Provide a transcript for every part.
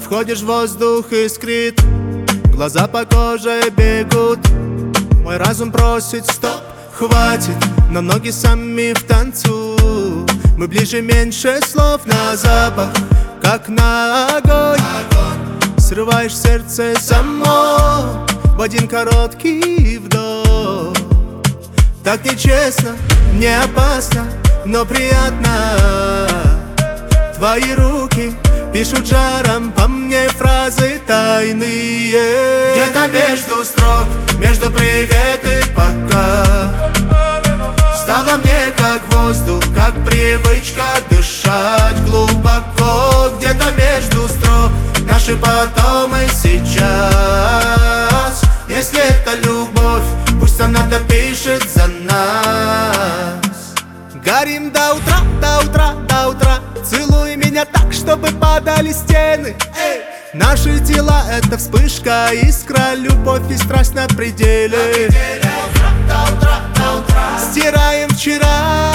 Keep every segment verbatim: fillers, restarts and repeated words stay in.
входишь в воздух, искрит, глаза по коже бегут. Мой разум просит стоп, хватит, но ноги сами в танцу. Мы ближе, меньше слов, на запах, как на огонь. Срываешь сердце само в один короткий вдох. Так нечестно, не опасно, но приятно. Твои руки пишут жаром по мне фразы тайные. Где-то между строк, между привет и пока, стало мне как воздух, как привычка дышать глубоко. Где-то между строк наши потом и сейчас. Если это любовь, пусть она допишет за нас. Горим до утра, до утра, до утра. Целуй меня так, чтобы падали стены. Эй! Наши тела — это вспышка, искра, любовь и страсть на пределе. На пределе. До утра, до утра, до утра. Стираем вчера.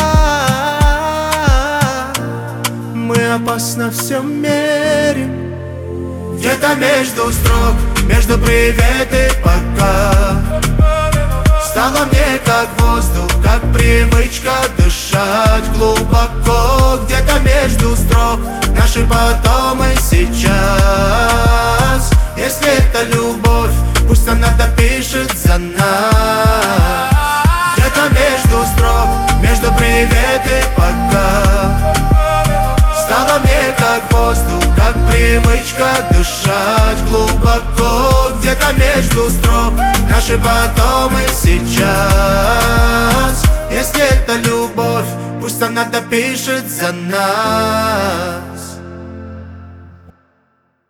Мы опасно все мерим. Где-то между строк, между привет и пока, стало мне как воздух, как привычка дышать глубоко. Где-то между строк наши потом и сейчас. Если это любовь, пусть она допишет за нас. Где-то между строк, между привет и пока, стало мне как воздух, как привычка дышать глубоко. Где-то между строк наши потом и сейчас. Если это любовь, пусть она допишет за нас.